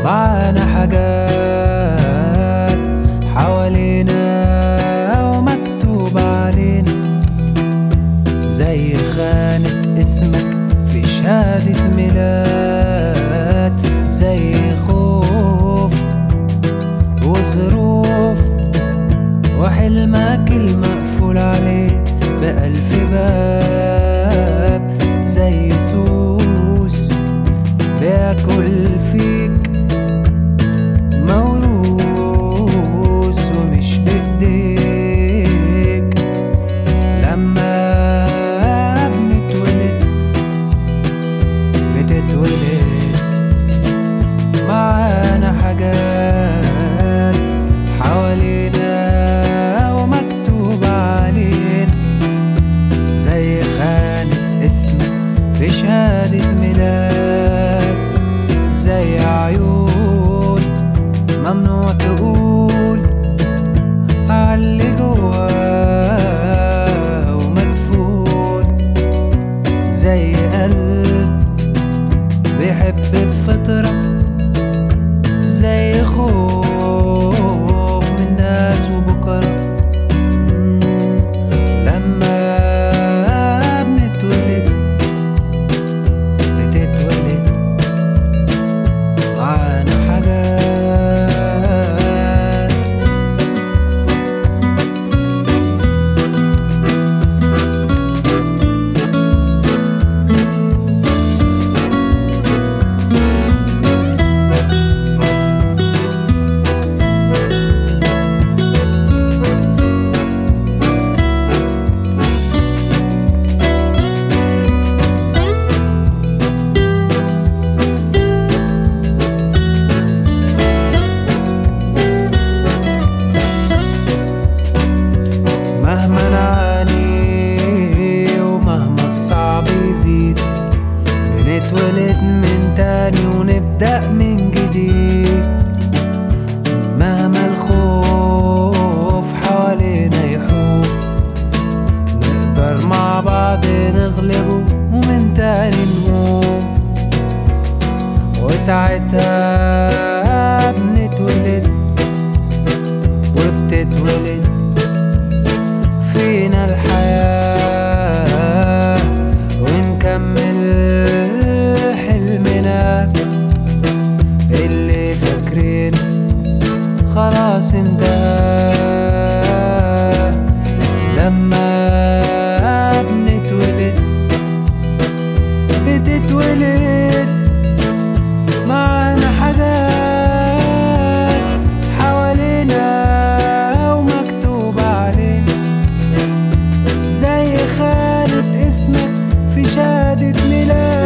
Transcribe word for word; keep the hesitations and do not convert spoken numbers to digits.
معانا حاجات حوالينا ومكتوب علينا، زي خانة اسمك في شهادة ميلاد، زي خوف وظروف وحلمك المقفول عليه بألف باب، زي سوس بياكل فيك موروث ومش بإيديك. لما بنتولد بتتولد معانا حاجات حوالينا ومكتوب علينا، زي خانة اسمك في شهادة ميلاد، زي عيون ممنوع تقول عاللي جواه ومدفون، زي قلب بيحب بفطرة، زي خوف من ناس وبكرة. لما بنتولد بتتولد معانا حاجات. مهما نعاني ومهما الصعب يزيد، بنتولد من تاني ونبدأ من جديد. مهما الخوف حوالينا يحوم، نقدر مع بعض نغلبه ومن تاني نقوم. وساعتها بنتولد وبتتولد فينا الحياة، ونكمل حلمنا اللي فاكرين خلاص انتهى. لما بنتولد بتتولد معانا حاجات حوالينا ومكتوب علينا، زي خانة اسمك في شهادة ميلاد.